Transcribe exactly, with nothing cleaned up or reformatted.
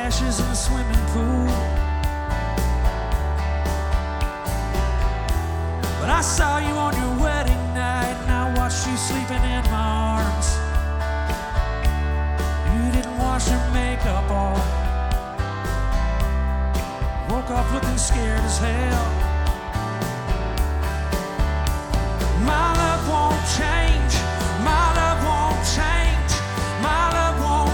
ashes in the swimming pool. But I saw you on your wedding night, and I watched you sleeping in my arms. You didn't wash your makeup off, woke up looking scared as hell.